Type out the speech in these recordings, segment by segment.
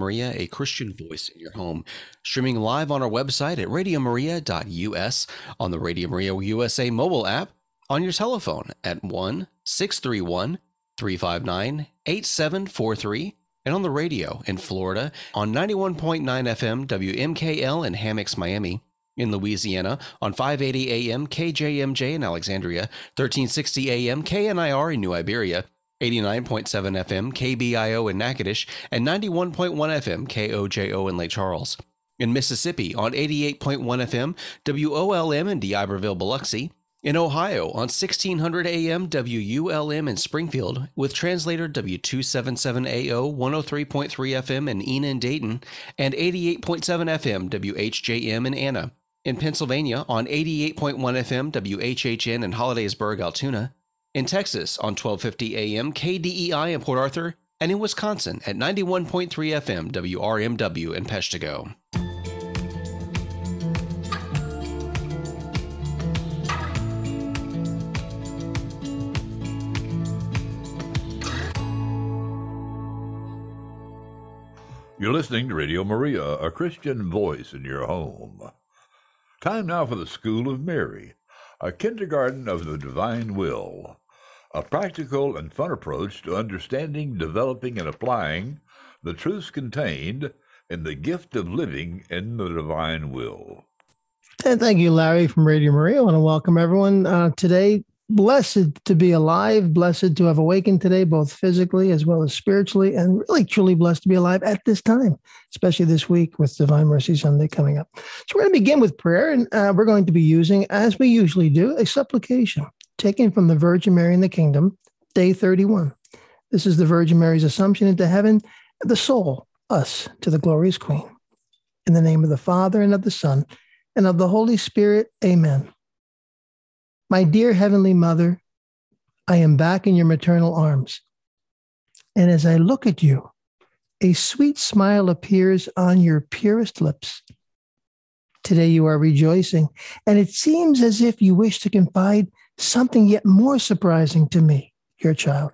Maria, a Christian voice in your home. Streaming live on our website at radiomaria.us, on the Radio Maria USA mobile app, on your telephone at 1-631-359-8743, and on the radio in Florida on 91.9 FM WMKL in Hammocks, Miami. In Louisiana on 580 AM KJMJ in Alexandria, 1360 AM KNIR in New Iberia, 89.7 FM KBIO in Natchitoches, and 91.1 FM KOJO in Lake Charles. In Mississippi on 88.1 FM WOLM in D'Iberville, Biloxi. In Ohio on 1600 AM WULM in Springfield, with translator W277AO 103.3 FM in Enid, Dayton, and 88.7 FM WHJM in Anna. In Pennsylvania on 88.1 FM WHHN in Hollidaysburg, Altoona. In Texas on 1250 AM KDEI in Port Arthur. And in Wisconsin at 91.3 FM WRMW in Peshtigo. You're listening to Radio Maria, a Christian voice in your home. Time now for the School of Mary, a kindergarten of the divine will, a practical and fun approach to understanding, developing, and applying the truths contained in the gift of living in the divine will. And thank you, Larry, from Radio Maria. I want to welcome everyone today. Blessed to be alive, blessed to have awakened today, both physically as well as spiritually, and really truly blessed to be alive at this time, especially this week with Divine Mercy Sunday coming up. So we're going to begin with prayer, and we're going to be using, as we usually do, a supplication taken from the Virgin Mary in the Kingdom, day 31. This is the Virgin Mary's Assumption into heaven, the soul, us, to the glorious Queen. In the name of the Father, and of the Son, and of the Holy Spirit, amen. My dear Heavenly Mother, I am back in your maternal arms. And as I look at you, a sweet smile appears on your purest lips. Today you are rejoicing, and it seems as if you wish to confide something yet more surprising to me, your child.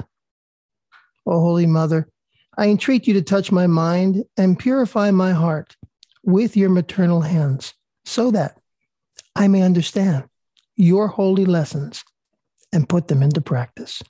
O Holy Mother, I entreat you to touch my mind and purify my heart with your maternal hands, so that I may understand your holy lessons and put them into practice.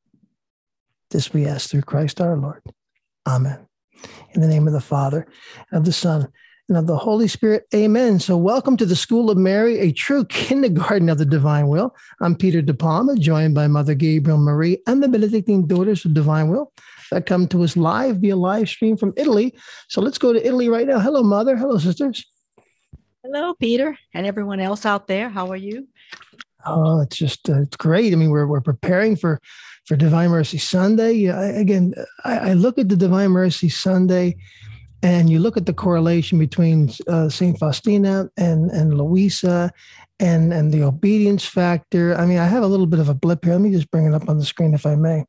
This we ask through Christ our Lord. Amen. In the name of the Father, and of the Son, and of the Holy Spirit, amen. So welcome to the School of Mary, a true kindergarten of the divine will. I'm Peter De Palma, joined by Mother Gabriel Marie and the Benedictine Daughters of Divine Will that come to us live via live stream from Italy. So let's go to Italy right now. Hello, Mother. Hello, sisters. Hello, Peter, and everyone else out there. How are you? Oh, it's just it's great. I mean, we're preparing for Divine Mercy Sunday. I look at the Divine Mercy Sunday, and you look at the correlation between Saint Faustina and Louisa, and the obedience factor. I mean, I have a little bit of a blip here. Let me just bring it up on the screen, if I may.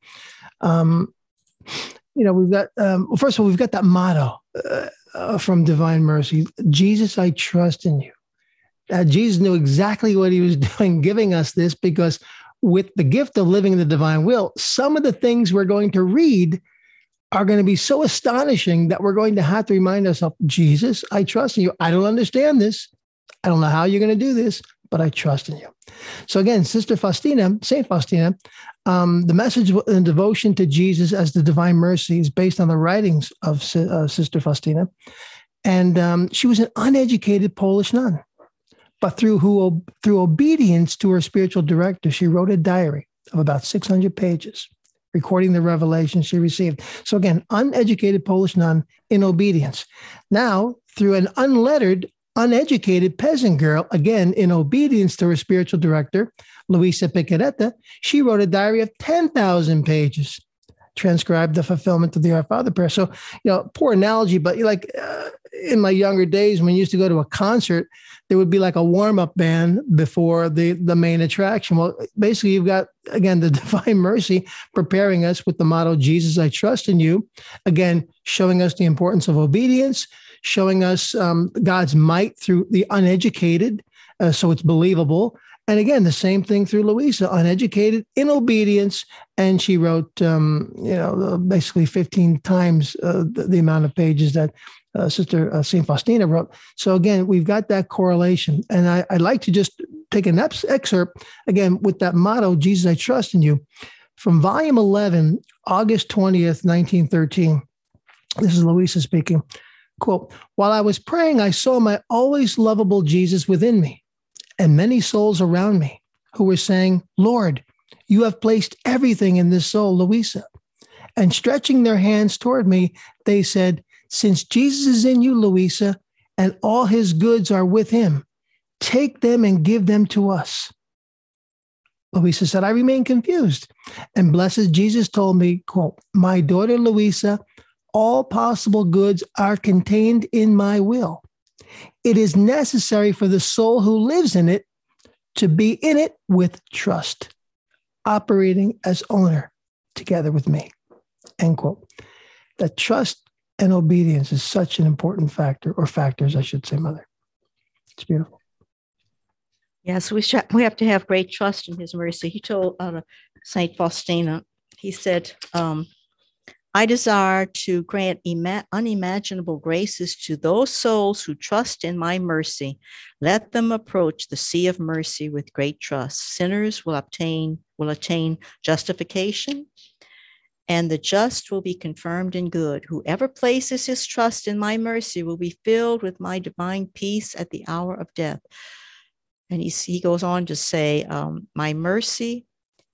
We've got first of all, we've got that motto from Divine Mercy: Jesus, I trust in you. Jesus knew exactly what he was doing, giving us this, because with the gift of living in the divine will, some of the things we're going to read are going to be so astonishing that we're going to have to remind ourselves, Jesus, I trust in you. I don't understand this. I don't know how you're going to do this, but I trust in you. So again, Sister Faustina, Saint Faustina, the message and devotion to Jesus as the divine mercy is based on the writings of Sister Faustina. And she was an uneducated Polish nun. But through obedience to her spiritual director, she wrote a diary of about 600 pages, recording the revelations she received. So again, uneducated Polish nun in obedience. Now, through an unlettered, uneducated peasant girl, again, in obedience to her spiritual director, Luisa Piccarreta, she wrote a diary of 10,000 pages, transcribed the fulfillment of the Our Father prayer. So, poor analogy, but in my younger days, when we used to go to a concert, there would be like a warm-up band before the main attraction. Well, basically, you've got, again, the Divine Mercy preparing us with the motto, Jesus, I trust in you. Again, showing us the importance of obedience, showing us God's might through the uneducated, so it's believable. And again, the same thing through Louisa, uneducated, in obedience. And she wrote, basically 15 times the amount of pages that Sister St. Faustina wrote. So again, we've got that correlation. And I'd like to just take an excerpt, again, with that motto, Jesus, I trust in you, from volume 11, August 20th, 1913. This is Louisa speaking. Quote, while I was praying, I saw my always lovable Jesus within me and many souls around me who were saying, Lord, you have placed everything in this soul, Louisa. And stretching their hands toward me, they said, since Jesus is in you, Louisa, and all his goods are with him, take them and give them to us. Louisa said, I remain confused. And blessed Jesus told me, quote, my daughter Louisa, all possible goods are contained in my will. It is necessary for the soul who lives in it to be in it with trust, operating as owner together with me, end quote. That trust and obedience is such an important factor, or factors, I should say, Mother. It's beautiful. Yes, we have to have great trust in his mercy. He told St. Faustina, he said, I desire to grant unimaginable graces to those souls who trust in my mercy. Let them approach the sea of mercy with great trust. Sinners will attain justification, and the just will be confirmed in good. Whoever places his trust in my mercy will be filled with my divine peace at the hour of death. And he goes on to say, my mercy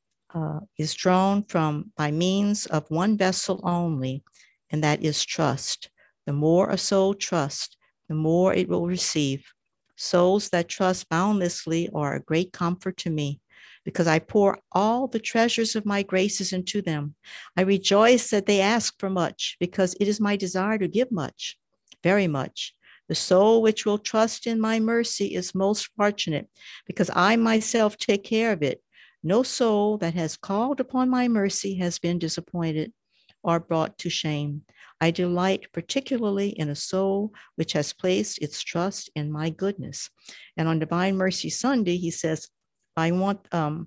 is drawn from by means of one vessel only, and that is trust. The more a soul trusts, the more it will receive. Souls that trust boundlessly are a great comfort to me, because I pour all the treasures of my graces into them. I rejoice that they ask for much, because it is my desire to give much, very much. The soul which will trust in my mercy is most fortunate, because I myself take care of it. No soul that has called upon my mercy has been disappointed or brought to shame. I delight particularly in a soul which has placed its trust in my goodness. And on Divine Mercy Sunday, he says, I want,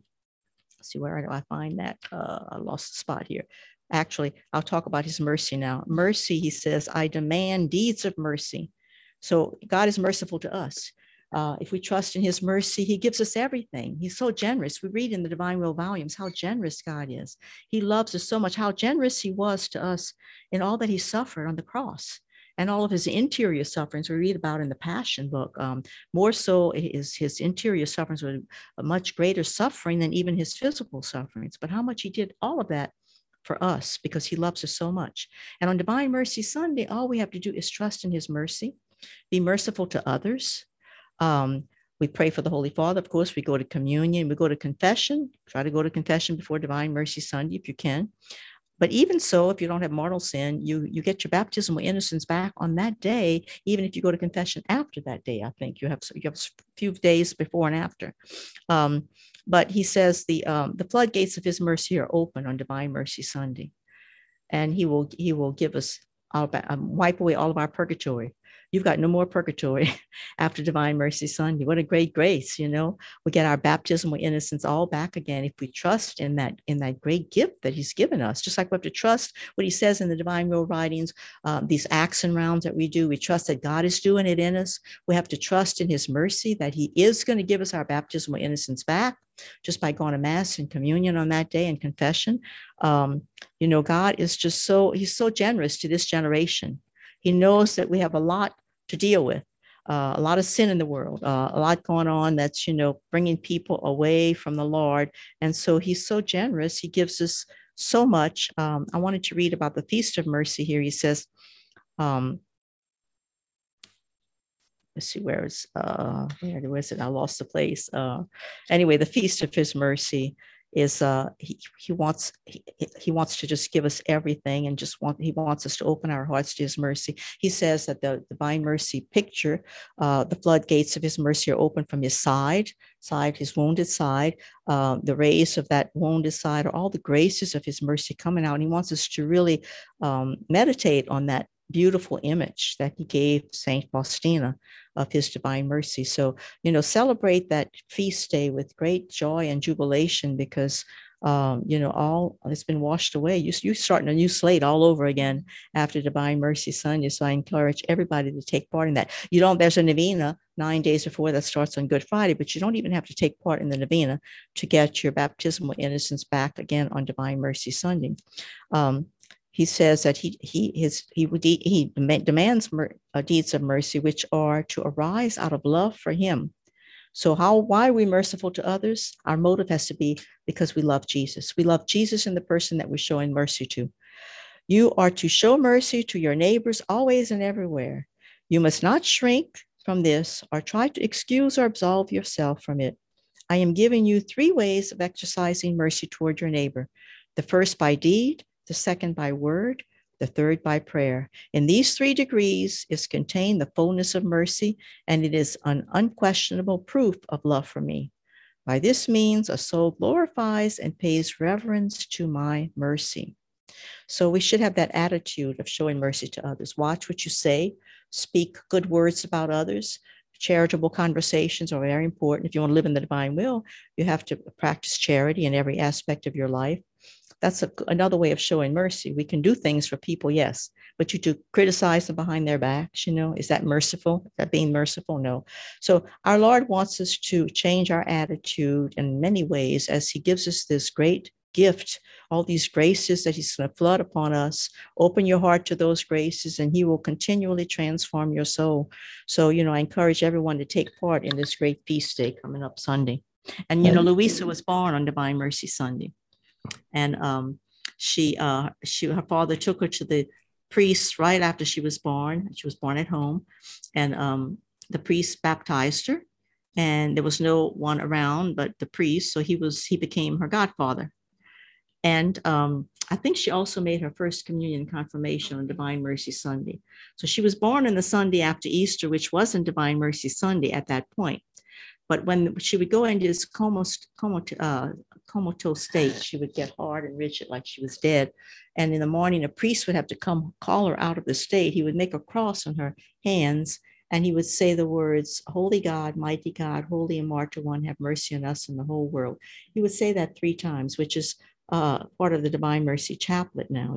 see, where do I find that? I lost the spot here. Actually, I'll talk about his mercy now. Mercy, he says, I demand deeds of mercy. So God is merciful to us. If we trust in his mercy, he gives us everything. He's so generous. We read in the Divine Will volumes how generous God is. He loves us so much, how generous he was to us in all that he suffered on the cross and all of his interior sufferings we read about in the Passion book. More so is his interior sufferings were a much greater suffering than even his physical sufferings, but how much he did all of that for us because he loves us so much. And on Divine Mercy Sunday, all we have to do is trust in his mercy, be merciful to others. We pray for the Holy Father. Of course, we go to communion, we go to confession. Try to go to confession before Divine Mercy Sunday if you can. But even so, if you don't have mortal sin, you get your baptismal innocence back on that day, even if you go to confession after that day. I think you have a few days before and after. But he says the floodgates of his mercy are open on Divine Mercy Sunday, and he will give us wipe away all of our purgatory. You've got no more purgatory after Divine Mercy Sunday. What a great grace, you know. We get our baptismal innocence all back again if we trust in that great gift that he's given us. Just like we have to trust what he says in the Divine Will writings, these acts and rounds that we do. We trust that God is doing it in us. We have to trust in his mercy that he is going to give us our baptismal innocence back just by going to Mass and communion on that day and confession. You know, God is just he's so generous to this generation. He knows that we have a lot to deal with, a lot of sin in the world, a lot going on that's, you know, bringing people away from the Lord. And so he's so generous. He gives us so much. I wanted to read about the Feast of Mercy here. He says, let's see, where is it? I lost the place. Anyway, the Feast of his Mercy is he wants to just give us everything, and he wants us to open our hearts to his mercy. He says that the Divine Mercy picture, the floodgates of his mercy are open from his side, his wounded side. The rays of that wounded side are all the graces of his mercy coming out. And he wants us to really meditate on that beautiful image that he gave Saint Faustina of his divine mercy. So, celebrate that feast day with great joy and jubilation, because all it's been washed away. You're starting a new slate all over again after Divine Mercy Sunday. So I encourage everybody to take part in that. There's a novena 9 days before that starts on Good Friday, but you don't even have to take part in the novena to get your baptismal innocence back again on Divine Mercy Sunday. He says that he demands deeds of mercy, which are to arise out of love for him. So why are we merciful to others? Our motive has to be because we love Jesus. We love Jesus in the person that we're showing mercy to. You are to show mercy to your neighbors always and everywhere. You must not shrink from this or try to excuse or absolve yourself from it. I am giving you 3 ways of exercising mercy toward your neighbor. The first by deed, the second by word, the third by prayer. In these 3 degrees is contained the fullness of mercy, and it is an unquestionable proof of love for me. By this means, a soul glorifies and pays reverence to my mercy. So we should have that attitude of showing mercy to others. Watch what you say, speak good words about others. Charitable conversations are very important. If you want to live in the divine will, you have to practice charity in every aspect of your life. That's another way of showing mercy. We can do things for people, yes, but you to criticize them behind their backs, is that merciful? Is that being merciful? No. So our Lord wants us to change our attitude in many ways as he gives us this great gift, all these graces that he's going to flood upon us. Open your heart to those graces and he will continually transform your soul. So, I encourage everyone to take part in this great feast day coming up Sunday. And, Louisa was born on Divine Mercy Sunday. And her father took her to the priest right after she was born. She was born at home, and the priest baptized her, and there was no one around but the priest. So he became her godfather. And I think she also made her first communion confirmation on Divine Mercy Sunday. So she was born on the Sunday after Easter, which wasn't Divine Mercy Sunday at that point. But when she would go into this comatose state, she would get hard and rigid like she was dead. And in the morning, a priest would have to come call her out of the state. He would make a cross on her hands, and he would say the words, "Holy God, mighty God, holy and martyr one, have mercy on us and the whole world." He would say that 3 times, which is part of the Divine Mercy Chaplet now,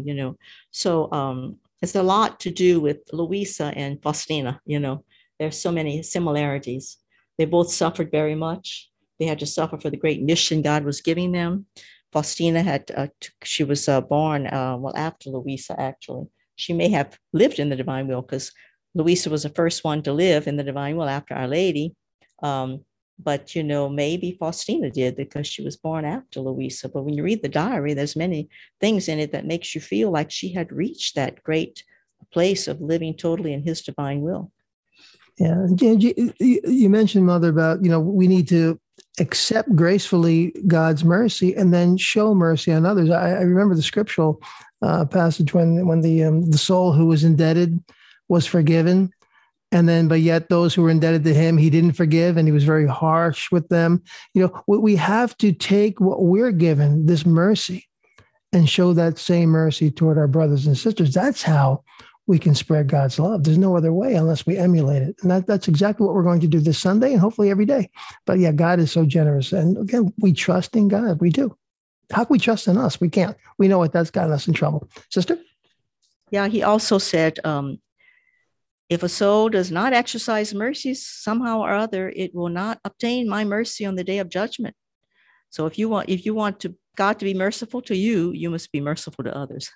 So it's a lot to do with Louisa and Faustina, There's so many similarities. They both suffered very much. They had to suffer for the great mission God was giving them. Faustina she was born, after Louisa, actually. She may have lived in the divine will because Louisa was the first one to live in the divine will after Our Lady. But, maybe Faustina did because she was born after Louisa. But when you read the diary, there's many things in it that makes you feel like she had reached that great place of living totally in his divine will. Yeah. You mentioned, Mother, about, we need to accept gracefully God's mercy and then show mercy on others. I remember the scriptural passage when the soul who was indebted was forgiven. And then, but yet those who were indebted to him, he didn't forgive, and he was very harsh with them. We have to take what we're given, this mercy, and show that same mercy toward our brothers and sisters. That's how we can spread God's love. There's no other way unless we emulate it. And that's exactly what we're going to do this Sunday and hopefully every day. But yeah, God is so generous. And again, we trust in God. We do. How can we trust in us? We can't. We know what that's gotten us in trouble. Sister? Yeah, he also said, if a soul does not exercise mercy somehow or other, it will not obtain my mercy on the day of judgment. So if you want God to be merciful to you, you must be merciful to others.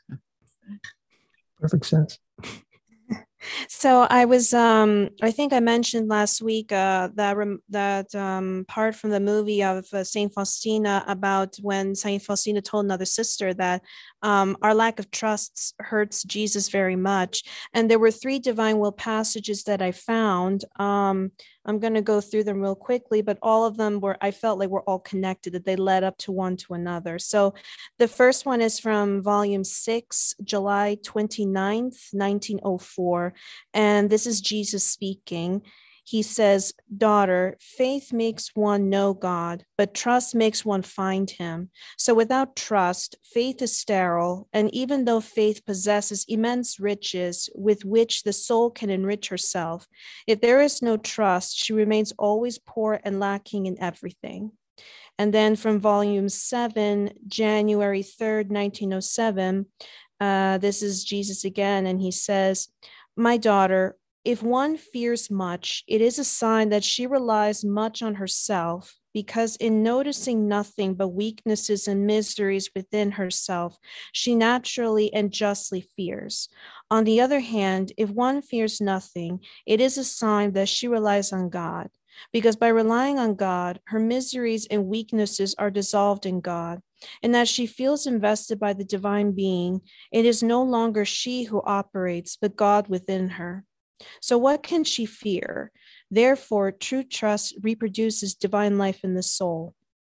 Perfect sense. So I was, I think I mentioned last week that part from the movie of Saint Faustina about when Saint Faustina told another sister that our lack of trust hurts Jesus very much. And there were 3 divine will passages that I found. I'm going to go through them real quickly, but all of them I felt like were all connected, that they led up to one to another. So the first one is from volume 6, July 29th, 1904. And this is Jesus speaking. He says, daughter, faith makes one know God, but trust makes one find him. So without trust, faith is sterile. And even though faith possesses immense riches with which the soul can enrich herself, if there is no trust, she remains always poor and lacking in everything. And then from volume 7, January 3rd, 1907, this is Jesus again, and he says, my daughter, if one fears much, it is a sign that she relies much on herself, because in noticing nothing but weaknesses and miseries within herself, she naturally and justly fears. On the other hand, if one fears nothing, it is a sign that she relies on God, because by relying on God, her miseries and weaknesses are dissolved in God. And as she feels invested by the divine being, it is no longer she who operates, but God within her. So what can she fear? Therefore, true trust reproduces divine life in the soul.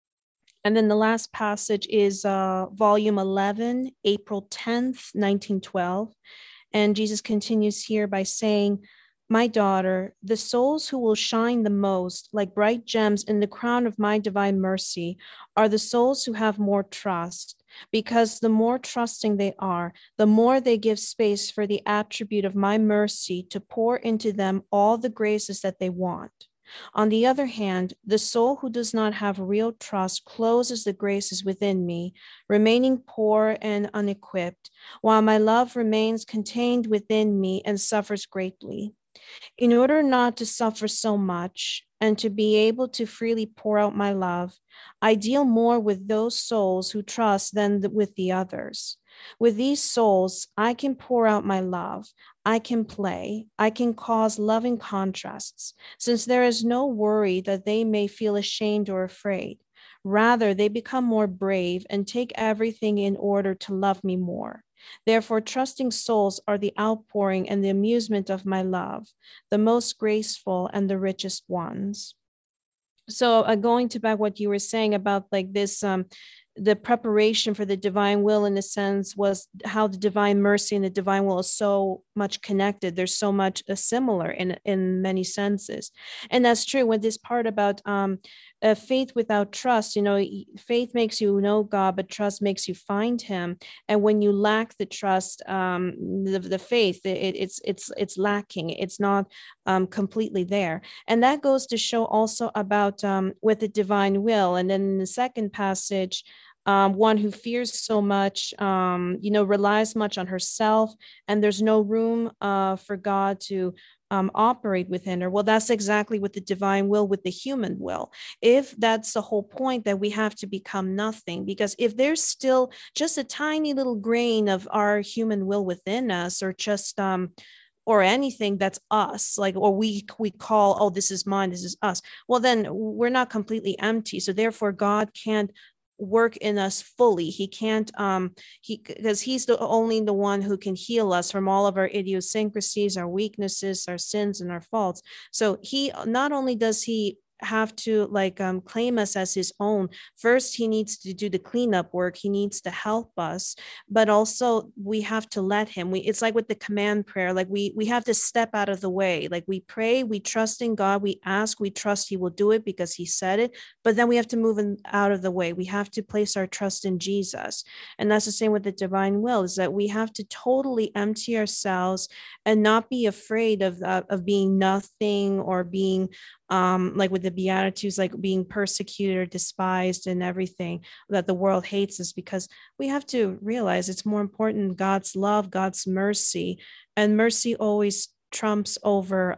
And then the last passage is volume 11, April 10th, 1912. And Jesus continues here by saying, my daughter, the souls who will shine the most, like bright gems in the crown of my divine mercy, are the souls who have more trust, because the more trusting they are, the more they give space for the attribute of my mercy to pour into them all the graces that they want. On the other hand, the soul who does not have real trust closes the graces within me, remaining poor and unequipped, while my love remains contained within me and suffers greatly. In order not to suffer so much and to be able to freely pour out my love, I deal more with those souls who trust than with the others. With these souls, I can pour out my love. I can play. I can cause loving contrasts, since there is no worry that they may feel ashamed or afraid. Rather, they become more brave and take everything in order to love me more. Therefore, trusting souls are the outpouring and the amusement of my love, the most graceful and the richest ones. So going to back what you were saying about like this, the preparation for the divine will in a sense was how the divine mercy and the divine will is so much connected. There's so much similar in many senses. And that's true with this part about faith without trust. Faith makes you know God, but trust makes you find him. And when you lack the trust, the faith, it's lacking. It's not completely there. And that goes to show also about with the divine will. And then in the second passage, one who fears so much, relies much on herself, and there's no room for God to operate within her. Well, that's exactly what the divine will with the human will. If that's the whole point, that we have to become nothing, because if there's still just a tiny little grain of our human will within us, or just or anything that's us, like, or we call, oh, this is mine, this is us, well, then we're not completely empty. So therefore God can't work in us fully. He can't because he's only the one who can heal us from all of our idiosyncrasies, our weaknesses, our sins, and our faults. So he not only does he have to claim us as his own. First, he needs to do the cleanup work. He needs to help us, but also we have to let him. It's like with the command prayer, like we have to step out of the way. Like we pray, we trust in God, we ask, we trust he will do it because he said it, but then we have to move out of the way. We have to place our trust in Jesus. And that's the same with the divine will, is that we have to totally empty ourselves and not be afraid of being nothing, or being like with the Beatitudes, like being persecuted or despised and everything, that the world hates us, because we have to realize it's more important God's love, God's mercy, and mercy always trumps over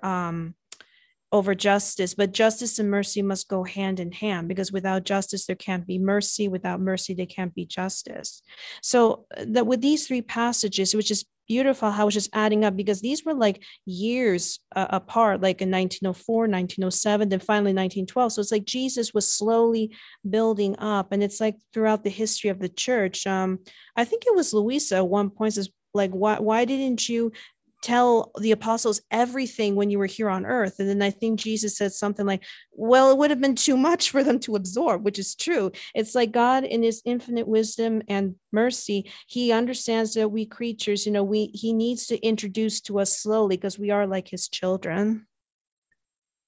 justice. But justice and mercy must go hand in hand, because without justice there can't be mercy, without mercy there can't be justice. So that with these three passages, which is beautiful how it's just adding up, because these were like years apart, like in 1904, 1907, then finally 1912. So it's like Jesus was slowly building up, and it's like throughout the history of the church. I think it was Louisa at one point says, like, why didn't you tell the apostles everything when you were here on earth? And then I think Jesus said something like, well, it would have been too much for them to absorb, which is true. It's like God in his infinite wisdom and mercy, he understands that we creatures, he needs to introduce to us slowly, because we are like his children.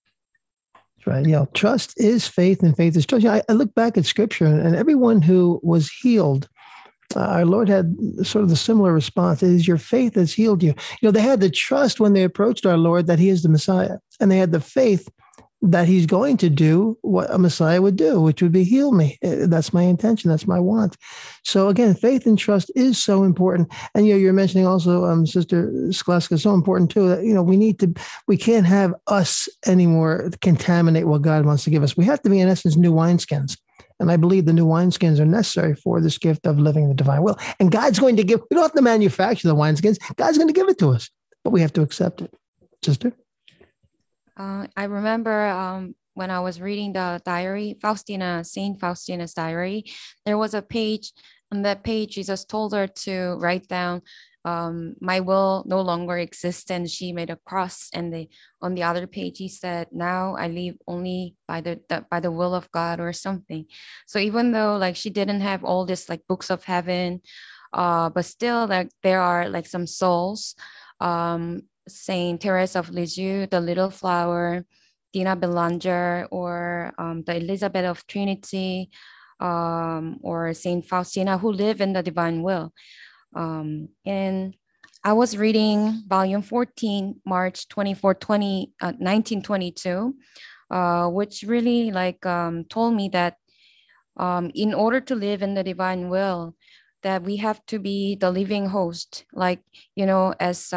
Right. Yeah. Trust is faith and faith is trust. I look back at scripture and everyone who was healed, our Lord had sort of the similar response. It is your faith that's healed you. They had the trust when they approached our Lord that he is the Messiah. And they had the faith that he's going to do what a Messiah would do, which would be heal me. That's my intention. That's my want. So again, faith and trust is so important. And you're mentioning also, Sister Skleska, so important too. That we can't have us anymore contaminate what God wants to give us. We have to be, in essence, new wineskins. And I believe the new wineskins are necessary for this gift of living the divine will. And God's going to give. We don't have to manufacture the wineskins. God's going to give it to us, but we have to accept it. Sister. I remember when I was reading the diary, Saint Faustina's diary, there was a page. On that page, Jesus told her to write down, my will no longer exists, and she made a cross. And on the other page, he said, now I live only by the will of God, or something. So even though like she didn't have all this like books of heaven, but still like there are like some souls, Saint Therese of Lisieux, the Little Flower, Dina Belanger, or the Elizabeth of Trinity, or Saint Faustina, who live in the divine will. And I was reading volume 14, March 24, 1922, which really like told me that in order to live in the divine will, that we have to be the living host, like, as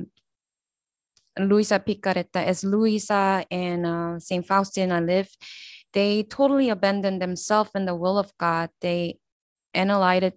Luisa Picaretta, as Luisa and Saint Faustina lived, they totally abandoned themselves in the will of God. They annihilated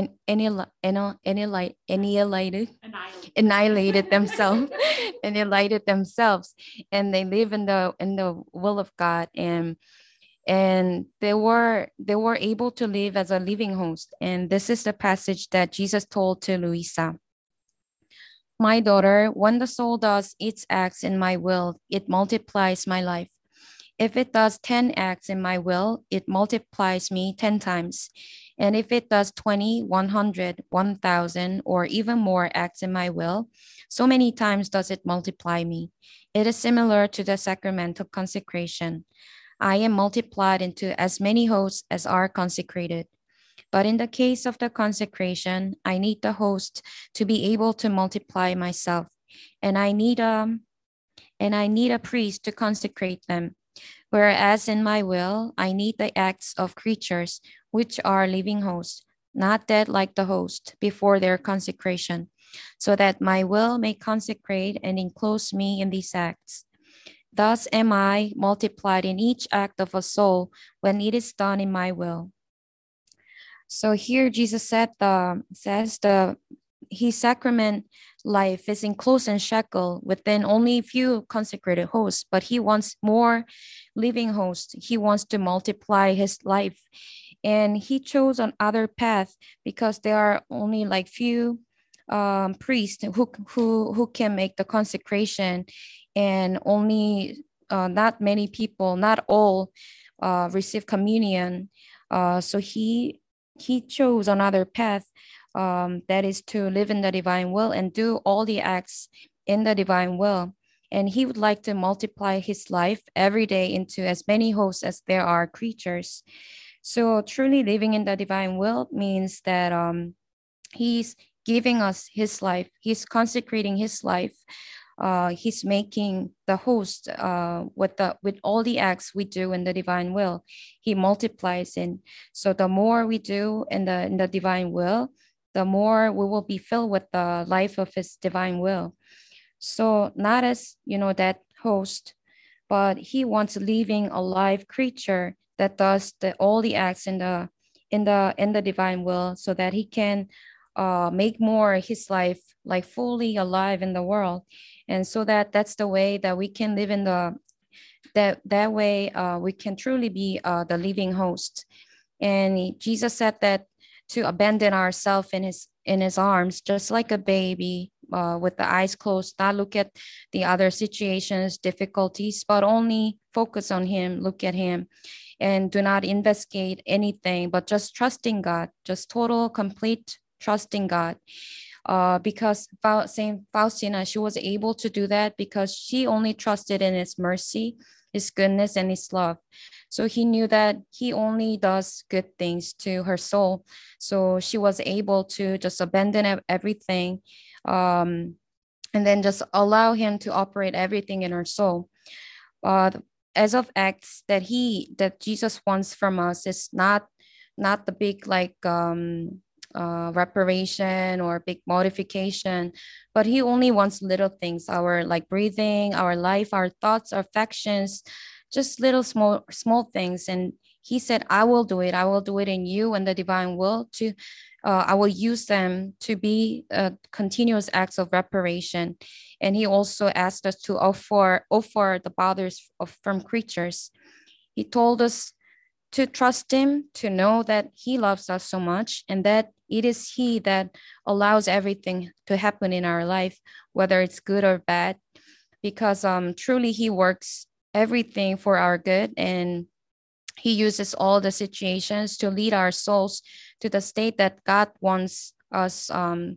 themselves, annihilated themselves, and they live in the will of God, and they were able to live as a living host. And this is the passage that Jesus told to Luisa. My daughter, when the soul does its acts in my will, it multiplies my life. If it does 10 acts in my will, it multiplies me 10 times. And if it does 20, 100, 1,000, or even more acts in my will, so many times does it multiply me. It is similar to the sacramental consecration. I am multiplied into as many hosts as are consecrated. But in the case of the consecration, I need the host to be able to multiply myself, and I need a priest to consecrate them. Whereas in my will, I need the acts of creatures, which are living hosts, not dead like the host, before their consecration, so that my will may consecrate and enclose me in these acts. Thus am I multiplied in each act of a soul when it is done in my will. So here Jesus says his sacrament life is enclosed and shackled within only a few consecrated hosts, but he wants more living hosts. He wants to multiply his life. And he chose another path because there are only like few priests who can make the consecration, and only not many people, not all receive communion. So he chose another path, that is to live in the divine will and do all the acts in the divine will. And he would like to multiply his life every day into as many hosts as there are creatures. So truly living in the divine will means that he's giving us his life. He's consecrating his life. He's making the host with all the acts we do in the divine will. He multiplies in. So the more we do in the divine will, the more we will be filled with the life of his divine will. So not as that host, but he wants living a live creature that does all the acts in the divine will, so that he can make more his life like fully alive in the world. And so that's the way that we can live in that way we can truly be the living host. And Jesus said that to abandon ourselves in his arms, just like a baby, with the eyes closed, not look at the other situations, difficulties, but only focus on him, look at him, and do not investigate anything, but just trusting God, just total, complete trusting God. Because Saint Faustina, she was able to do that because she only trusted in his mercy his goodness and his love. So he knew that he only does good things to her soul. So she was able to just abandon everything, and then just allow him to operate everything in her soul. As of acts that Jesus wants from us is not the big reparation or big modification, but he only wants little things, our like breathing, our life, our thoughts, our affections, just little small things. And he said, I will do it in you and the divine will to I will use them to be continuous acts of reparation. And he also asked us to offer the bothers from creatures. He told us to trust him, to know that he loves us so much, and that it is he that allows everything to happen in our life, whether it's good or bad, because truly he works everything for our good, and he uses all the situations to lead our souls to the state that God wants us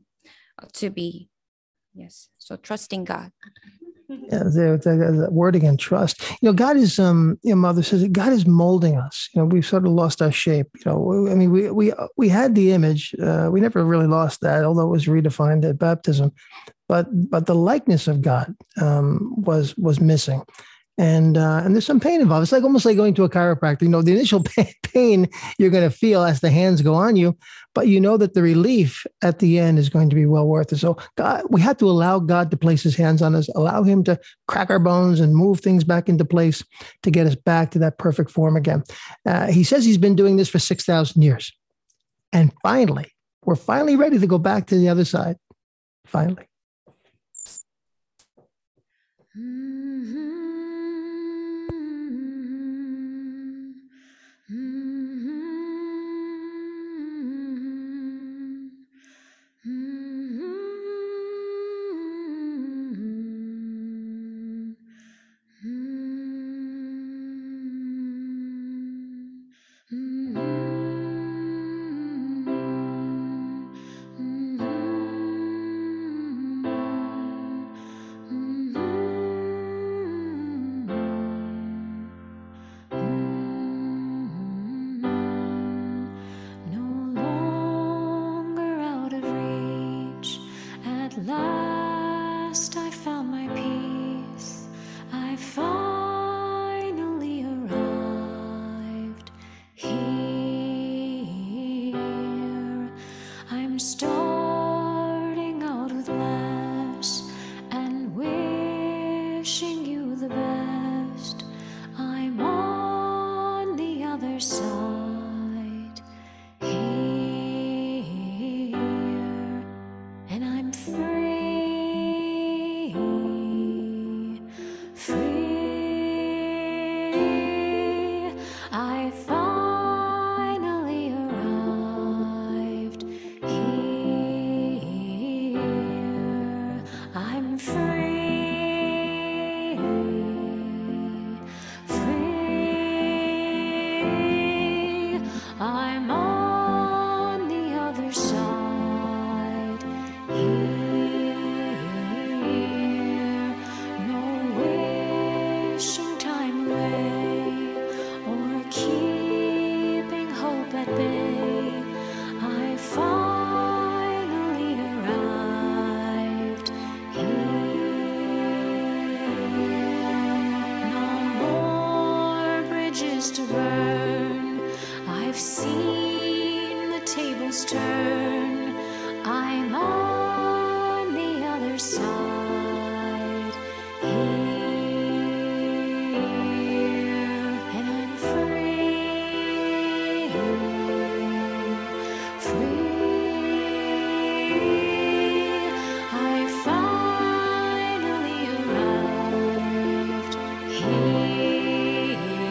to be. Yes, so trusting God. Yeah, the word again, trust. God is, Mother says that God is molding us. We've sort of lost our shape. I mean, we had the image. We never really lost that, although it was redefined at baptism. But the likeness of God was missing. And there's some pain involved. It's almost like going to a chiropractor. The initial pain you're going to feel as the hands go on you, but you know that the relief at the end is going to be well worth it. So God, we have to allow God to place his hands on us, allow him to crack our bones and move things back into place to get us back to that perfect form again. He says he's been doing this for 6,000 years. And finally, we're finally ready to go back to the other side. Finally.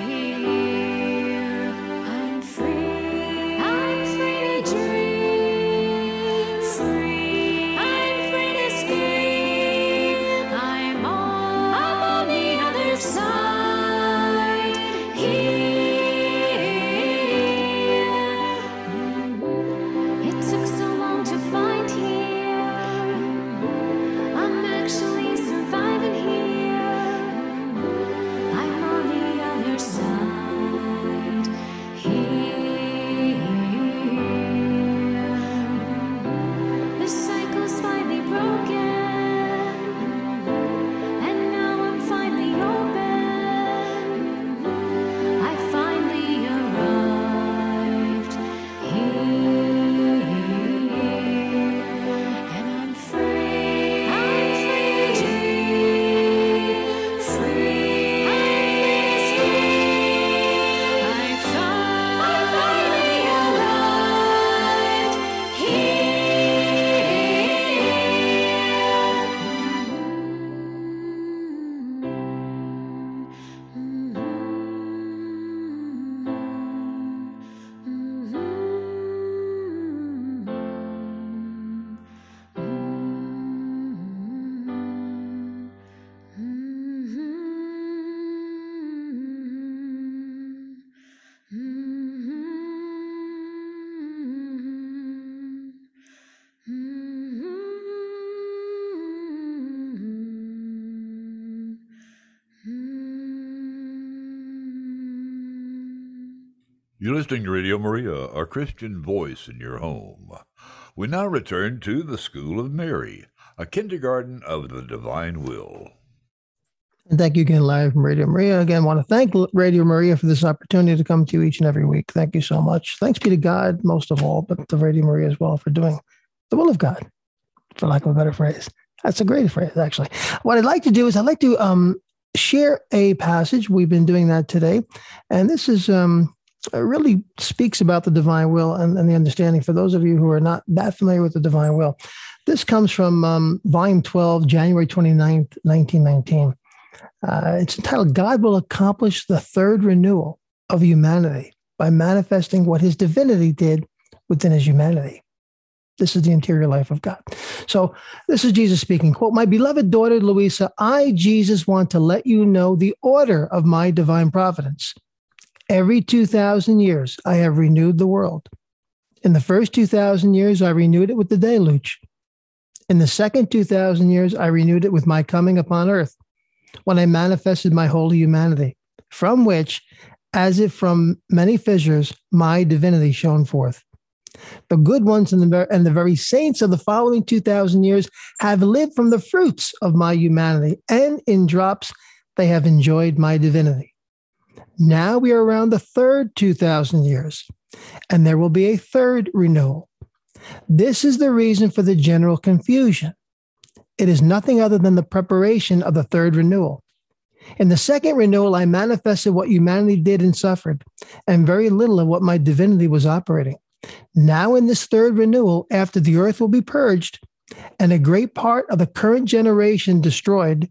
I'm free to dream. You're listening to Radio Maria, a Christian voice in your home. We now return to the School of Mary, a kindergarten of the divine will. And thank you again, Larry from Radio Maria. Again, want to thank Radio Maria for this opportunity to come to you each and every week. Thank you so much. Thanks be to God, most of all, but to Radio Maria as well for doing the will of God, for lack of a better phrase. That's a great phrase, actually. What I'd like to do is I'd like to share a passage. We've been doing that today. And this is really speaks about the divine will and the understanding for those of you who are not that familiar with the divine will. This comes from volume 12, January 29th, 1919. It's entitled, God Will Accomplish the Third Renewal of Humanity by Manifesting What His Divinity Did Within His Humanity. This is the interior life of God. So this is Jesus speaking, quote, "My beloved daughter, Louisa, I, Jesus, want to let you know the order of my divine providence. Every 2,000 years, I have renewed the world. In the first 2,000 years, I renewed it with the deluge. In the second 2,000 years, I renewed it with my coming upon earth, when I manifested my holy humanity, from which, as if from many fissures, my divinity shone forth. The good ones and the very saints of the following 2,000 years have lived from the fruits of my humanity, and in drops they have enjoyed my divinity. Now we are around the third 2,000 years, and there will be a third renewal. This is the reason for the general confusion. It is nothing other than the preparation of the third renewal. In the second renewal, I manifested what humanity did and suffered, and very little of what my divinity was operating. Now in this third renewal, after the earth will be purged and a great part of the current generation destroyed,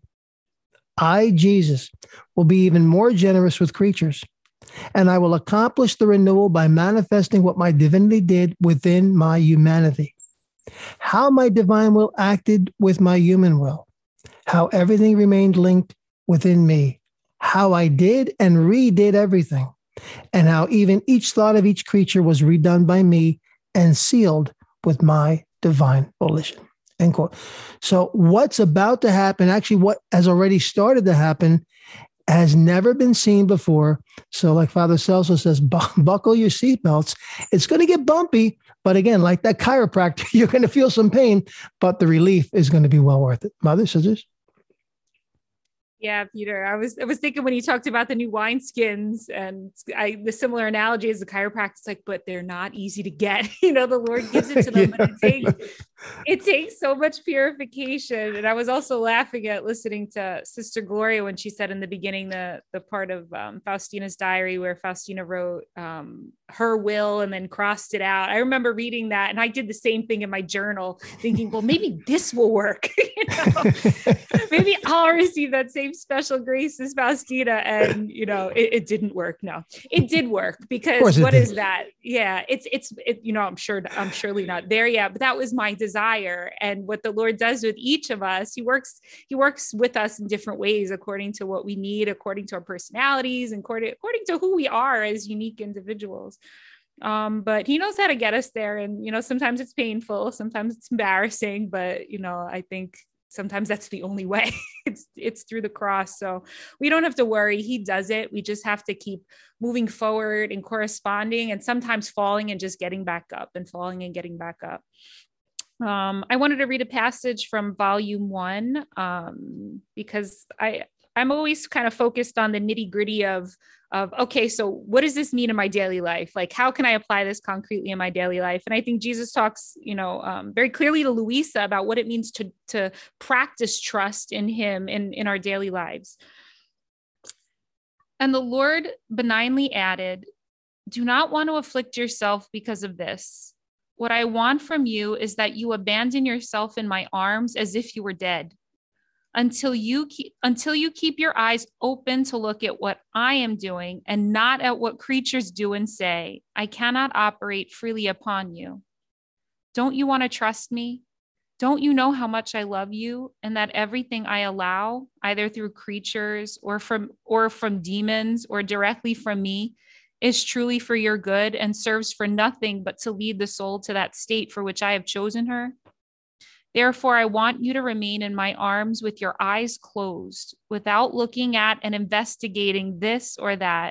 I, Jesus, will be even more generous with creatures, and I will accomplish the renewal by manifesting what my divinity did within my humanity. How my divine will acted with my human will, how everything remained linked within me, how I did and redid everything, and how even each thought of each creature was redone by me and sealed with my divine volition." End quote. So what's about to happen, actually what has already started to happen, has never been seen before. So like Father Celso says, buckle your seatbelts. It's going to get bumpy, but again, like that chiropractor, you're going to feel some pain, but the relief is going to be well worth it. Mother, scissors? Yeah, Peter, I was thinking when you talked about the new wineskins, and the similar analogy is the chiropractor's like, but they're not easy to get. The Lord gives it to them, Yeah. but it takes so much purification. And I was also laughing at listening to Sister Gloria when she said in the beginning, the part of Faustina's diary where Faustina wrote her will and then crossed it out. I remember reading that, and I did the same thing in my journal, thinking, well, maybe this will work. Maybe I'll receive that same special grace as Faustina. And it didn't work. No, it did work, because what is that? Yeah, it's I'm surely not there yet, but that was my desire. And what the Lord does with each of us, he works with us in different ways, according to what we need, according to our personalities, and according to who we are as unique individuals. But he knows how to get us there. And, sometimes it's painful, sometimes it's embarrassing, but, I think sometimes that's the only way. It's through the cross. So we don't have to worry. He does it. We just have to keep moving forward and corresponding, and sometimes falling and just getting back up, and falling and getting back up. I wanted to read a passage from volume 1, because I'm always kind of focused on the nitty gritty of, okay, so what does this mean in my daily life? Like, how can I apply this concretely in my daily life? And I think Jesus talks, very clearly to Louisa about what it means to practice trust in him in our daily lives. And the Lord benignly added, "Do not want to afflict yourself because of this. What I want from you is that you abandon yourself in my arms as if you were dead. Until you keep your eyes open to look at what I am doing and not at what creatures do and say, I cannot operate freely upon you. Don't you want to trust me? Don't you know how much I love you, and that everything I allow, either through creatures or from demons or directly from me, is truly for your good and serves for nothing but to lead the soul to that state for which I have chosen her? Therefore, I want you to remain in my arms with your eyes closed, without looking at and investigating this or that,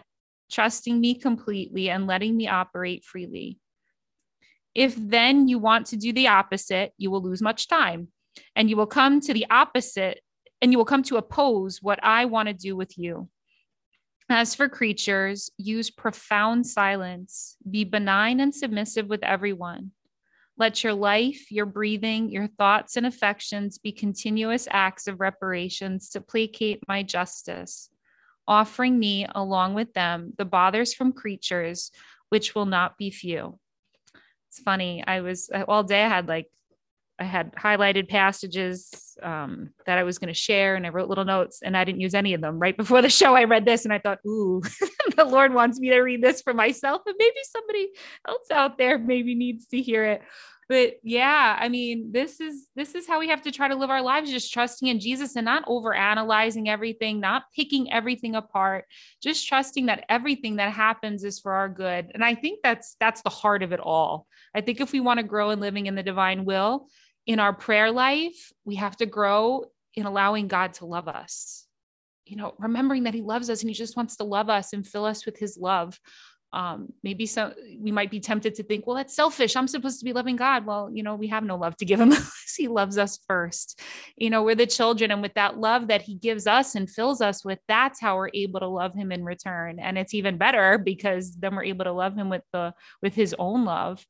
trusting me completely and letting me operate freely. If then you want to do the opposite, you will lose much time, and you will come to the opposite, and you will come to oppose what I want to do with you. As for creatures, use profound silence. Be benign and submissive with everyone. Let your life, your breathing, your thoughts and affections be continuous acts of reparations to placate my justice, offering me, along with them, the bothers from creatures, which will not be few. It's funny. All day I had highlighted passages that I was going to share, and I wrote little notes, and I didn't use any of them. Right before the show, I read this and I thought, ooh, the Lord wants me to read this for myself, and maybe somebody else out there maybe needs to hear it. But yeah, I mean, this is how we have to try to live our lives, just trusting in Jesus and not over analyzing everything, not picking everything apart, just trusting that everything that happens is for our good. And I think that's the heart of it all. I think if we want to grow in living in the divine will in our prayer life, we have to grow in allowing God to love us, remembering that he loves us and he just wants to love us and fill us with his love. Maybe we might be tempted to think, well, that's selfish. I'm supposed to be loving God. Well, we have no love to give him unless he loves us first. We're the children, and with that love that he gives us and fills us with, that's how we're able to love him in return. And it's even better because then we're able to love him with his own love.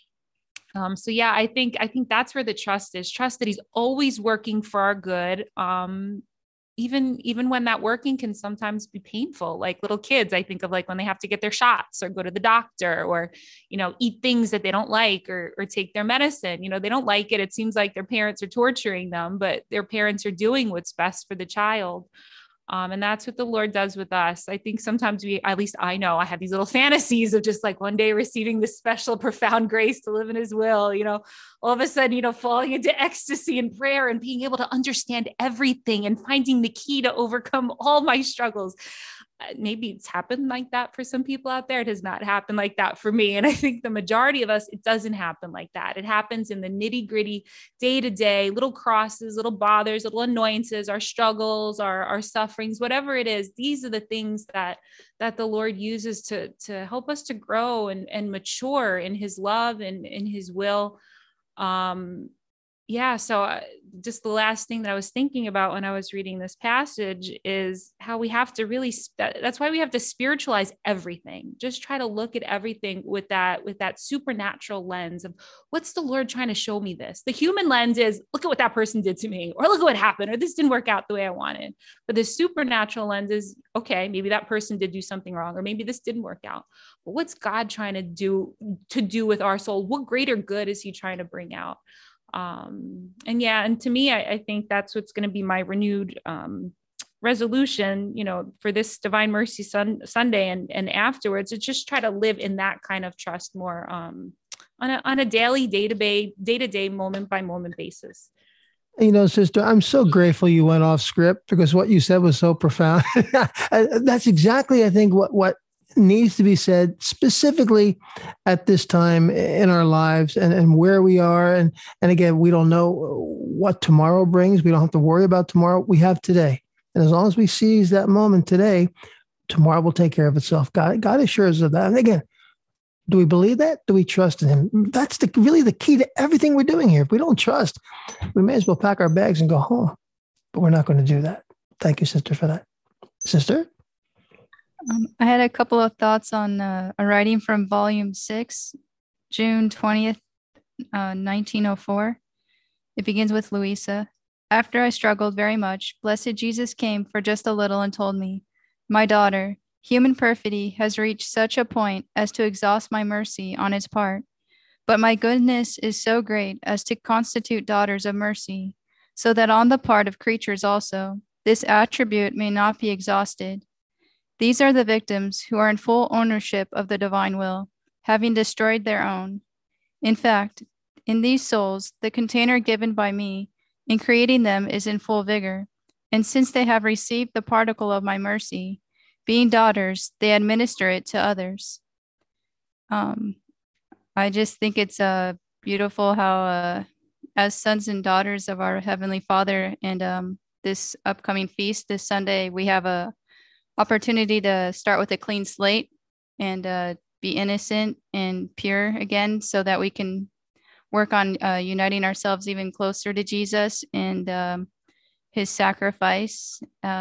So yeah, I think that's where the trust is. Trust that he's always working for our good. Even when that working can sometimes be painful, like little kids, I think of like when they have to get their shots or go to the doctor or, eat things that they don't like or take their medicine. They don't like it. It seems like their parents are torturing them, but their parents are doing what's best for the child. And that's what the Lord does with us. I think sometimes at least I know I have these little fantasies of just like one day receiving this special, profound grace to live in his will, all of a sudden, falling into ecstasy and prayer and being able to understand everything and finding the key to overcome all my struggles. Maybe it's happened like that for some people out there. It has not happened like that for me. And I think the majority of us, it doesn't happen like that. It happens in the nitty gritty, day to day, little crosses, little bothers, little annoyances, our struggles, our sufferings, whatever it is. These are the things that the Lord uses to help us to grow and mature in his love and in his will. So just the last thing that I was thinking about when I was reading this passage is how we have to really, that's why we have to spiritualize everything. Just try to look at everything with that supernatural lens of what's the Lord trying to show me this? The human lens is look at what that person did to me, or look at what happened, or this didn't work out the way I wanted. But the supernatural lens is, okay, maybe that person did do something wrong, or maybe this didn't work out. But what's God trying to do with our soul? What greater good is he trying to bring out? And to me, I think that's what's going to be my renewed resolution, for this Divine Mercy Sunday and afterwards, to just try to live in that kind of trust more on a daily, day-to-day, moment by moment basis. Sister, I'm so grateful you went off script because what you said was so profound. That's exactly, I think, what needs to be said specifically at this time in our lives and where we are. And again, we don't know what tomorrow brings. We don't have to worry about tomorrow. We have today. And as long as we seize that moment today, tomorrow will take care of itself. God assures us of that. And again, do we believe that? Do we trust in him? That's really the key to everything we're doing here. If we don't trust, we may as well pack our bags and go home. But we're not going to do that. Thank you, sister, for that. Sister? I had a couple of thoughts on a writing from Volume 6, June 20th, 1904. It begins with Louisa. After I struggled very much, Blessed Jesus came for just a little and told me, "My daughter, human perfidy has reached such a point as to exhaust my mercy on its part. But my goodness is so great as to constitute daughters of mercy, so that on the part of creatures also, this attribute may not be exhausted. These are the victims who are in full ownership of the divine will, having destroyed their own. In fact, in these souls, the container given by me in creating them is in full vigor, and since they have received the particle of my mercy, being daughters, they administer it to others." I just think it's beautiful how, as sons and daughters of our Heavenly Father, and this upcoming feast this Sunday, we have a opportunity to start with a clean slate and be innocent and pure again, so that we can work on uniting ourselves even closer to Jesus and his sacrifice,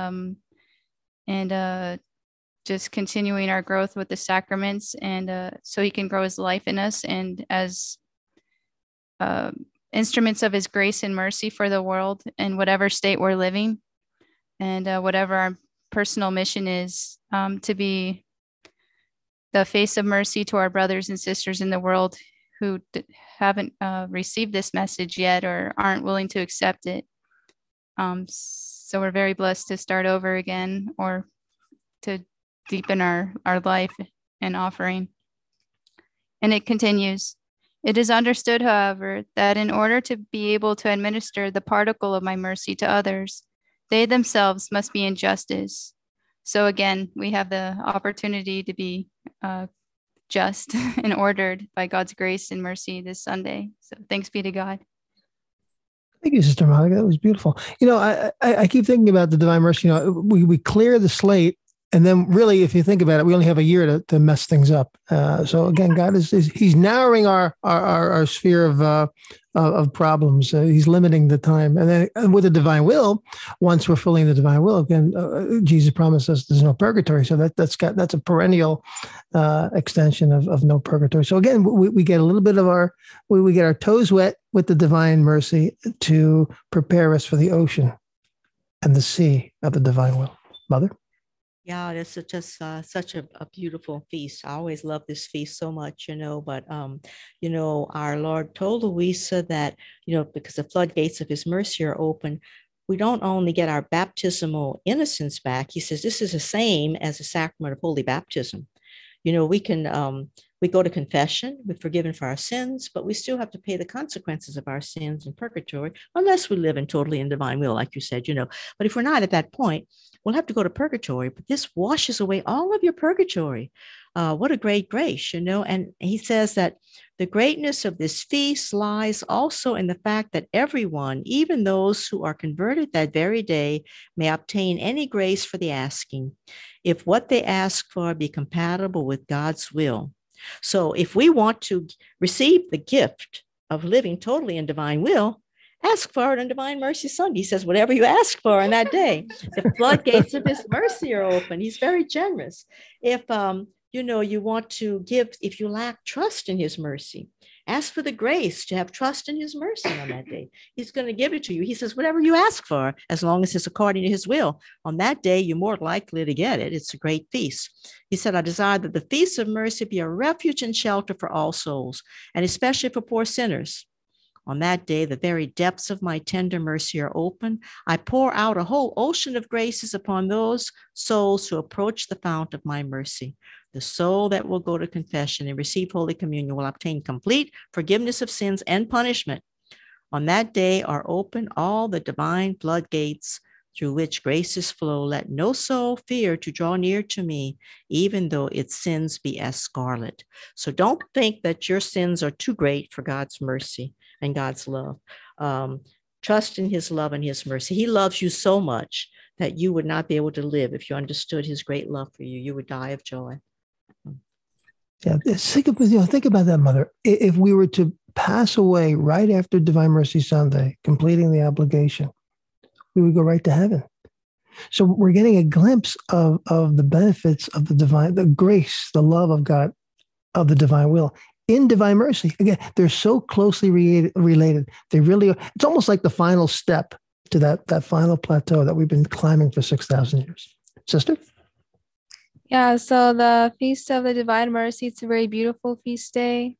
and just continuing our growth with the sacraments, and so he can grow his life in us, and as instruments of his grace and mercy for the world in whatever state we're living, and whatever our personal mission is, to be the face of mercy to our brothers and sisters in the world who haven't received this message yet or aren't willing to accept it. So we're very blessed to start over again, or to deepen our life and offering. And it continues. It is understood, however, that in order to be able to administer the particle of my mercy to others, they themselves must be in justice. So again, we have the opportunity to be just and ordered by God's grace and mercy this Sunday. So thanks be to God. Thank you, Sister Monica. That was beautiful. I keep thinking about the divine mercy. We clear the slate, and then really, if you think about it, we only have a year to mess things up. So again, God he's narrowing our sphere of problems. He's limiting the time. And then with the divine will, once we're fully in the divine will, again, Jesus promised us there's no purgatory. So that's a perennial extension of no purgatory. So again, we get a little bit of we get our toes wet with the divine mercy to prepare us for the ocean and the sea of the divine will. Mother? Yeah, that's such a beautiful feast. I always love this feast so much, but our Lord told Louisa that, because the floodgates of his mercy are open, we don't only get our baptismal innocence back. He says this is the same as the sacrament of holy baptism. We go to confession, we're forgiven for our sins, but we still have to pay the consequences of our sins in purgatory, unless we live totally in divine will, like you said, But if we're not at that point, we'll have to go to purgatory. But this washes away all of your purgatory. What a great grace, And he says that the greatness of this feast lies also in the fact that everyone, even those who are converted that very day, may obtain any grace for the asking, if what they ask for be compatible with God's will. So if we want to receive the gift of living totally in divine will, ask for it on Divine Mercy Sunday. He says, whatever you ask for on that day, the floodgates of his mercy are open. He's very generous. If, you want to give, if you lack trust in his mercy, ask for the grace to have trust in his mercy on that day. He's going to give it to you. He says, whatever you ask for, as long as it's according to his will, on that day, you're more likely to get it. It's a great feast. He said, I desire that the feast of mercy be a refuge and shelter for all souls, and especially for poor sinners. On that day, the very depths of my tender mercy are open. I pour out a whole ocean of graces upon those souls who approach the fount of my mercy. The soul that will go to confession and receive Holy Communion will obtain complete forgiveness of sins and punishment. On that day are open all the divine floodgates through which graces flow. Let no soul fear to draw near to me, even though its sins be as scarlet. So don't think that your sins are too great for God's mercy and God's love. Trust in his love and his mercy. He loves you so much that you would not be able to live if you understood his great love for you. You would die of joy. Yeah, think about that, Mother. If we were to pass away right after Divine Mercy Sunday, completing the obligation, we would go right to heaven. So we're getting a glimpse of the benefits of the grace, the love of God, of the divine will in divine mercy. Again, they're so closely related. They really are. It's almost like the final step to that final plateau that we've been climbing for 6,000 years. Sister? Yeah, so the Feast of the Divine Mercy, it's a very beautiful feast day.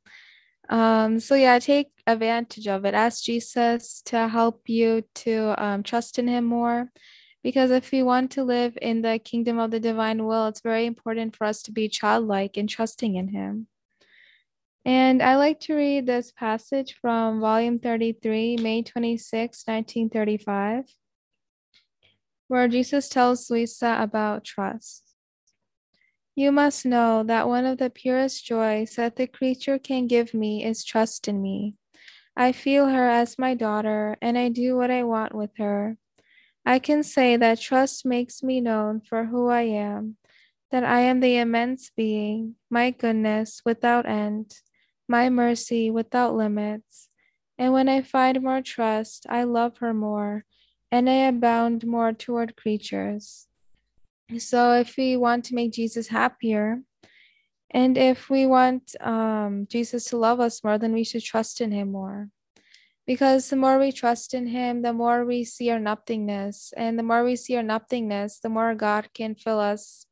Take advantage of it. Ask Jesus to help you to trust in him more. Because if we want to live in the kingdom of the divine will, it's very important for us to be childlike and trusting in him. And I like to read this passage from volume 33, May 26, 1935, where Jesus tells Luisa about trust. You must know that one of the purest joys that the creature can give me is trust in me. I feel her as my daughter, and I do what I want with her. I can say that trust makes me known for who I am, that I am the immense being, my goodness without end, my mercy without limits. And when I find more trust, I love her more, and I abound more toward creatures. So if we want to make Jesus happier, and if we want Jesus to love us more, then we should trust in him more. Because the more we trust in him, the more we see our nothingness. And the more we see our nothingness, the more God can fill us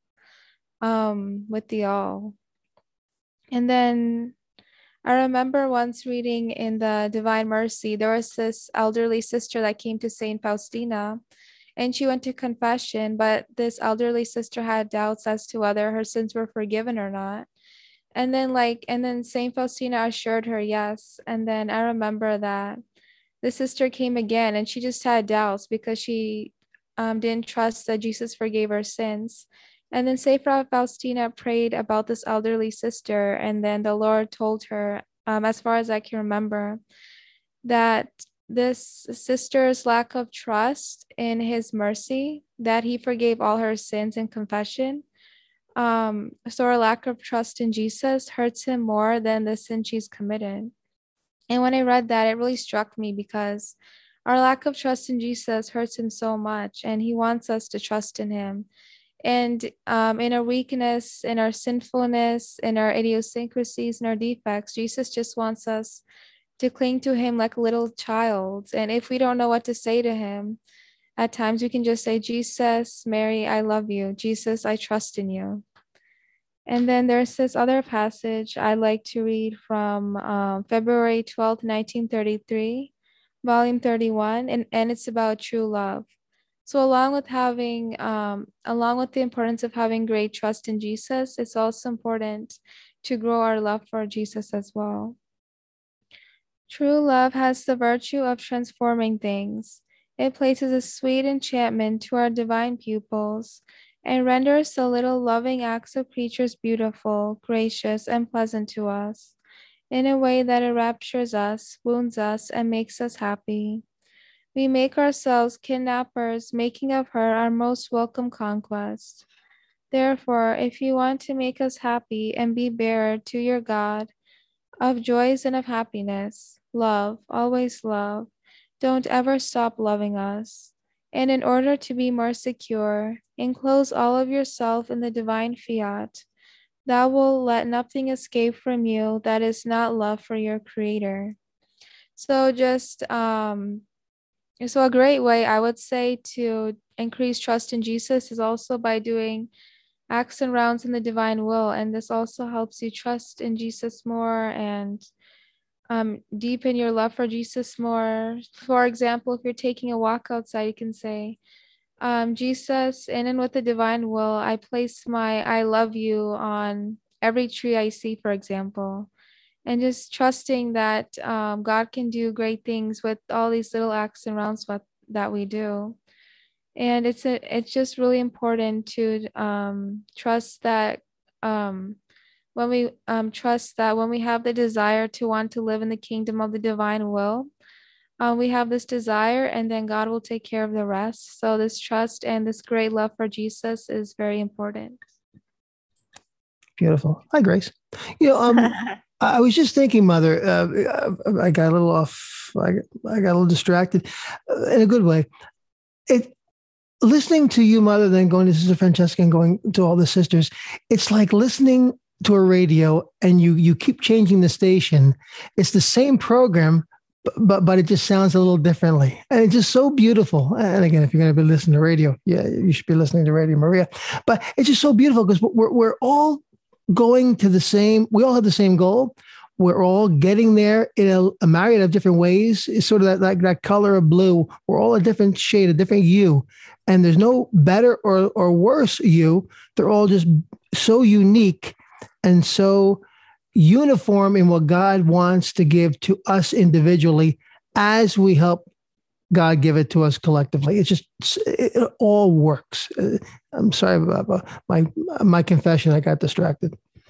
with the all. And then I remember once reading in the Divine Mercy, there was this elderly sister that came to Saint Faustina, and she went to confession, but this elderly sister had doubts as to whether her sins were forgiven or not. And then Saint Faustina assured her yes. And then I remember that the sister came again, and she just had doubts because she didn't trust that Jesus forgave her sins. And then Saint Faustina prayed about this elderly sister, and then the Lord told her, as far as I can remember, that this sister's lack of trust in his mercy, that he forgave all her sins in confession. So her lack of trust in Jesus hurts him more than the sin she's committed. And when I read that, it really struck me because our lack of trust in Jesus hurts him so much, and he wants us to trust in him. And in our weakness, in our sinfulness, in our idiosyncrasies, and our defects, Jesus just wants us to cling to him like a little child. And if we don't know what to say to him, at times we can just say, Jesus, Mary, I love you. Jesus, I trust in you. And then there's this other passage I like to read from February 12th, 1933, volume 31, and it's about true love. So along with the importance of having great trust in Jesus, it's also important to grow our love for Jesus as well. True love has the virtue of transforming things. It places a sweet enchantment to our divine pupils and renders the little loving acts of creatures beautiful, gracious, and pleasant to us, in a way that enraptures us, wounds us, and makes us happy. We make ourselves kidnappers, making of her our most welcome conquest. Therefore, if you want to make us happy and be bearer to your God of joys and of happiness, love, always love. Don't ever stop loving us. And in order to be more secure, enclose all of yourself in the divine fiat. Thou will let nothing escape from you that is not love for your Creator. So so a great way, I would say, to increase trust in Jesus is also by doing acts and rounds in the divine will. And this also helps you trust in Jesus more and deepen your love for Jesus more. For example, if you're taking a walk outside, you can say, Jesus, in and with the divine will, I place my I love you on every tree I see, for example. And just trusting that God can do great things with all these little acts and rounds that we do. And it's just really important to trust that when we have the desire to want to live in the kingdom of the divine will, we have this desire, and then God will take care of the rest. So this trust and this great love for Jesus is very important. Beautiful. Hi, Grace. I was just thinking, Mother, I got a little off. I got a little distracted in a good way. Listening to you, Mother, then going to Sister Francesca and going to all the sisters, it's like listening to a radio and you keep changing the station. It's the same program, but it just sounds a little differently. And it's just so beautiful. And again, if you're going to be listening to radio, yeah, you should be listening to Radio Maria. But it's just so beautiful because we're all going to we all have the same goal. We're all getting there in a myriad of different ways. It's sort of that color of blue. We're all a different shade, a different hue. And there's no better or worse you. They're all just so unique and so uniform in what God wants to give to us individually as we help God give it to us collectively. It all works. I'm sorry about my confession. I got distracted.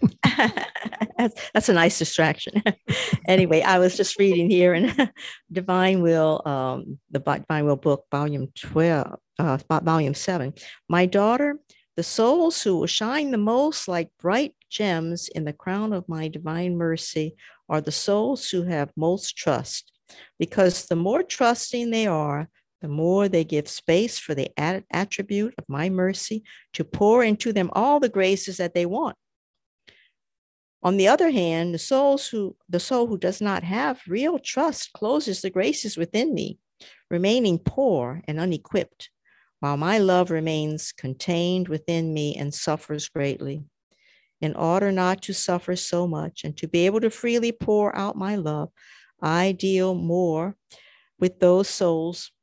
That's a nice distraction. Anyway, I was just reading here in Divine Will, the Divine Will book, volume 12, volume 7. My daughter, the souls who will shine the most like bright gems in the crown of my divine mercy are the souls who have most trust, because the more trusting they are, the more they give space for the attribute of my mercy to pour into them all the graces that they want. On the other hand, the soul who does not have real trust closes the graces within me, remaining poor and unequipped, while my love remains contained within me and suffers greatly. In order not to suffer so much and to be able to freely pour out my love, I deal more with those souls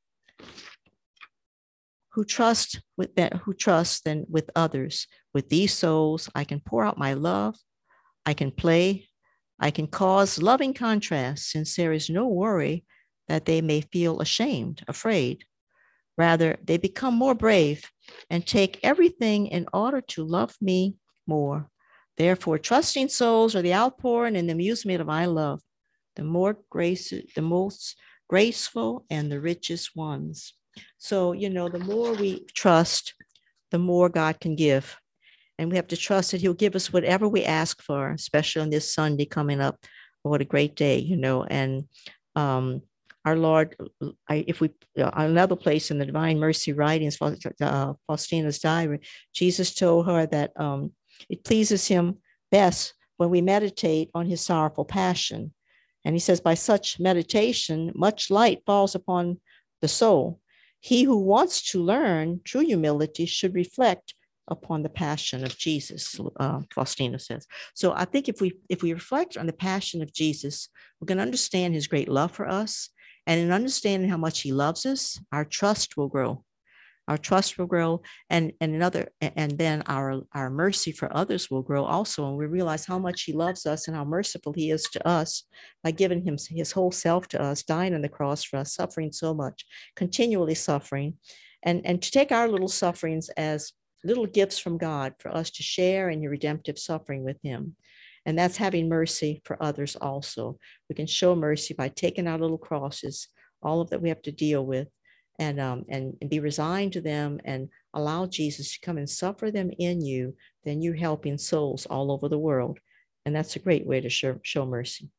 who trust than with others. With these souls, I can pour out my love. I can play, I can cause loving contrast, since there is no worry that they may feel ashamed, afraid. Rather, they become more brave and take everything in order to love me more. Therefore, trusting souls are the outpouring and amusement of my love, the most graceful and the richest ones. So, the more we trust, the more God can give. And we have to trust that he'll give us whatever we ask for, especially on this Sunday coming up. What a great day, And our Lord, another place in the Divine Mercy writings, Faustina's diary, Jesus told her that it pleases him best when we meditate on his sorrowful passion. And he says, by such meditation, much light falls upon the soul. He who wants to learn true humility should reflect upon the passion of Jesus, Faustina says. So I think if we reflect on the passion of Jesus, we're going to understand his great love for us. And in understanding how much he loves us, our trust will grow. Our trust will grow, and then our mercy for others will grow also. And we realize how much he loves us and how merciful he is to us by giving him his whole self to us, dying on the cross for us, suffering so much, continually suffering, and to take our little sufferings as little gifts from God for us to share in your redemptive suffering with him. And that's having mercy for others also. We can show mercy by taking our little crosses, all of that we have to deal with, and be resigned to them and allow Jesus to come and suffer them in you. Then you're helping souls all over the world. And that's a great way to show mercy.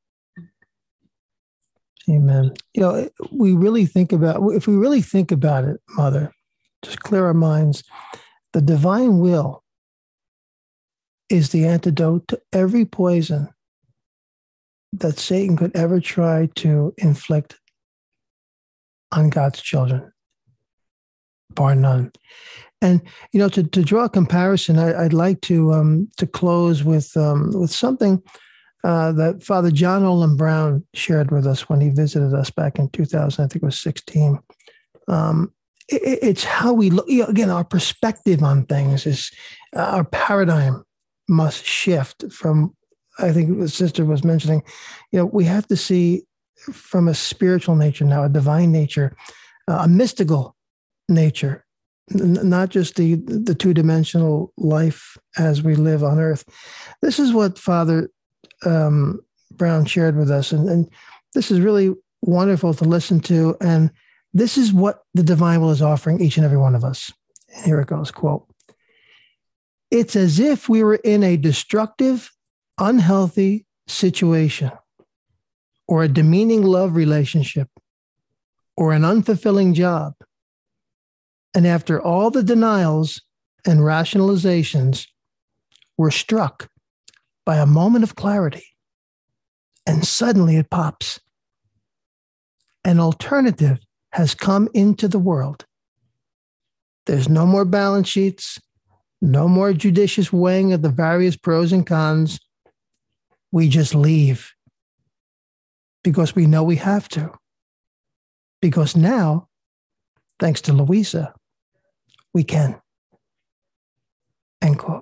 Amen. If we really think about it, Mother, just clear our minds. The divine will is the antidote to every poison that Satan could ever try to inflict on God's children, bar none. And to draw a comparison, I'd like to close with something that Father John Olin Brown shared with us when he visited us back in 2000. I think it was 16. It's how we look, again, our perspective on things is our paradigm must shift from, I think the sister was mentioning, we have to see from a spiritual nature now, a divine nature, a mystical nature, not just the two-dimensional life as we live on earth. This is what Father Brown shared with us. And this is really wonderful to listen to. And this is what the divine will is offering each and every one of us. And here it goes, quote, "It's as if we were in a destructive, unhealthy situation, or a demeaning love relationship, or an unfulfilling job. And after all the denials and rationalizations, we're struck by a moment of clarity, and suddenly it pops. An alternative has come into the world. There's no more balance sheets, no more judicious weighing of the various pros and cons. We just leave because we know we have to. Because now, thanks to Louisa, we can." End quote.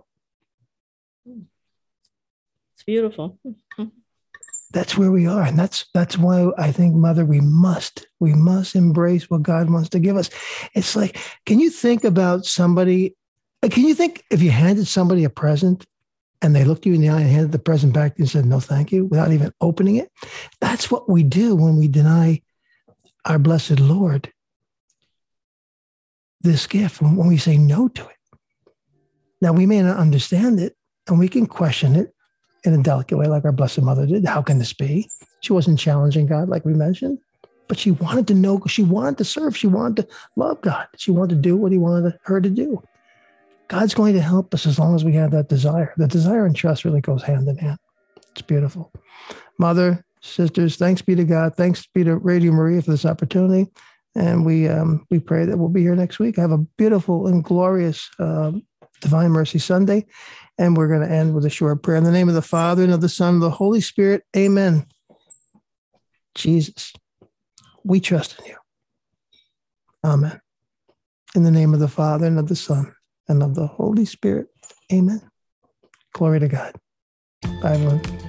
It's beautiful. That's where we are. And that's why I think, Mother, we must embrace what God wants to give us. It's like, can you think if you handed somebody a present and they looked you in the eye and handed the present back to you and said, no, thank you, without even opening it. That's what we do when we deny our blessed Lord this gift, when we say no to it. Now, we may not understand it, and we can question it in a delicate way, like our Blessed Mother did. How can this be? She wasn't challenging God, like we mentioned, but she wanted to know, she wanted to serve, she wanted to love God. She wanted to do what he wanted her to do. God's going to help us as long as we have that desire. The desire and trust really goes hand in hand. It's beautiful. Mother, sisters, thanks be to God. Thanks be to Radio Maria for this opportunity. And we pray that we'll be here next week. Have a beautiful and glorious Divine Mercy Sunday. And we're going to end with a short prayer. In the name of the Father, and of the Son, and of the Holy Spirit. Amen. Jesus, we trust in you. Amen. In the name of the Father, and of the Son, and of the Holy Spirit. Amen. Glory to God. Bye, everyone.